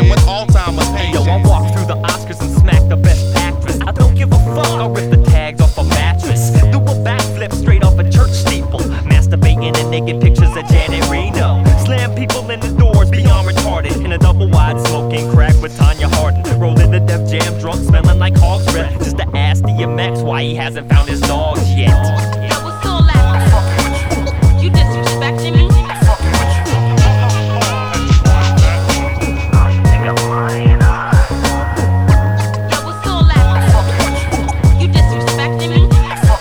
with Alzheimer's patients. Yo, I walk through the Oscars and smack the best actress. I don't give a fuck, I'll rip the tags off a mattress. Do a backflip straight off a church steeple. Masturbating and naked pictures of Janet Reno. Slam people in the doors beyond retarded. In a double wide smoking crack with Tanya Hardin. Rolling the Def Jam drunk, smelling like hog's breath. Just to ask DMX why he hasn't found his dogs yet. That was so loud. You disrespecting me? That was so loud. You disrespecting me?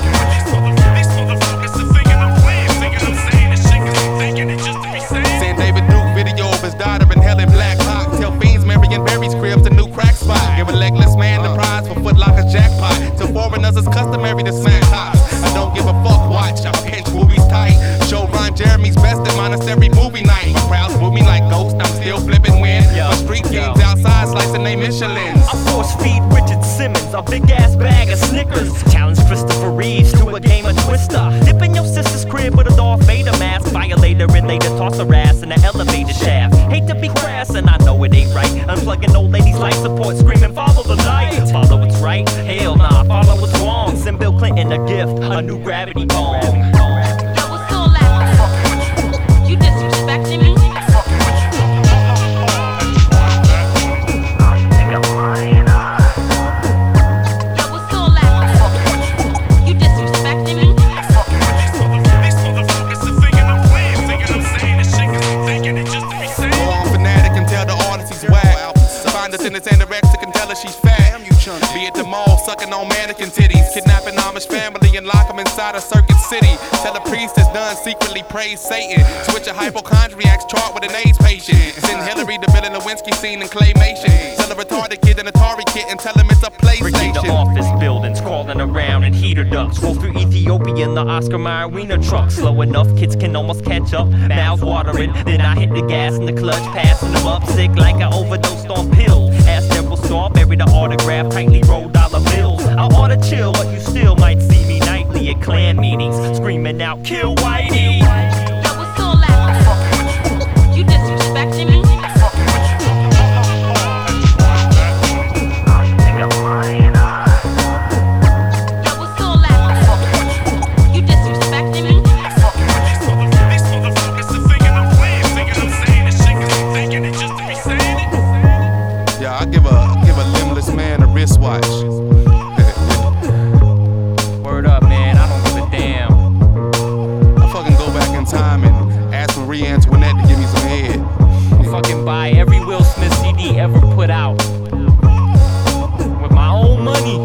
San David Duke video of his daughter in hell in black hawk. Tell fiends Marion Barry's crib's a new crack spot. Give a legless man the prize for Foot Locker's jackpot. Till foreigners it's customary to smack tops. I don't give a fuck, watch. I pinch movies tight. Show Ron Jeremy's best in monastery movie night. My crowd's moving like ghost, I'm still flipping wind. My street fiends outside slicing they Michelins. I force feed Richard Simmons a big ass bag of Snickers. Challenge Christopher Reeves to a game of Twister. Dip in your sister's crib with a Darth Vader mask. Violator and later toss her ass in the elevator shaft. Hate to be crass and I know it ain't right. Unplugging old ladies' life support, screaming follow the light. Follow what's right? Hell nah, follow what's wrong. Send Bill Clinton a gift, a new gravity bomb. That was so loud. You disrespecting me? That was so loud. You disrespecting me? Go on fanatic and tell the artist he's whack. Find us in this anorexic and tell her she's fat. Be at the mall sucking on mannequin titties. Kidnapping Amish family and lock them inside a circuit city. Tell a priest that's done secretly praise Satan. Switch a hypochondriac's chart with an AIDS patient. Send Hillary to Bill Lewinsky scene in claymation. Tell a retarded kid an Atari kit and tell him it's a Breaking the PlayStation. office buildings, crawling around in heater ducts. Roll through Ethiopia in the Oscar Mayer Wiener truck. Slow enough, kids can almost catch up. Mouths watering, then I hit the gas in the clutch, passing them up. Sick like I overdosed on pills. Asked Devil Star, buried the autograph, tightly rolled dollar bills. I oughta chill, but you still might see me nightly at clan meetings, screaming out, kill Whitey. That was so loud. You disrespecting me? That was so loud. You disrespecting me? Yeah, I give a limbless man a wristwatch. Word up, man, I don't give a damn. I fucking go back in time and ask Marie Antoinette to give me some head. I'll fucking buy every Will Smith CD ever put out with my own money.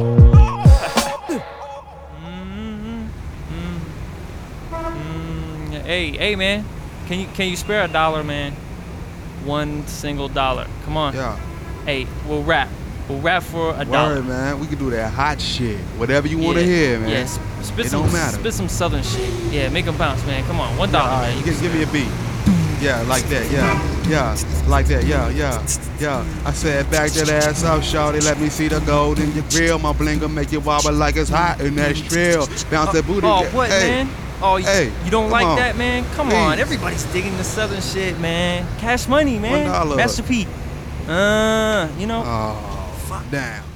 Hey, man, can you spare $1, man? One single dollar. Come on. Yeah. Hey, we'll rap for $1. Word, man. We can do that hot shit. Whatever you want to hear, man. Yeah, spit It some, don't matter. spit some southern shit. Yeah, make them bounce, man. Come on, $1, All right, man. you can give me a beat. Yeah, like that. Yeah, like that. Yeah. I said, back that ass up, shawty. Let me see the gold in your grill. My blinger make you wobble like it's hot in that trail. Bounce that booty. Oh, yeah. what, Hey. man? Oh, you don't come like on. that, man? Come Please. on, everybody's digging the southern shit, man. Cash Money, man. $1. Master P. You know. Oh, damn.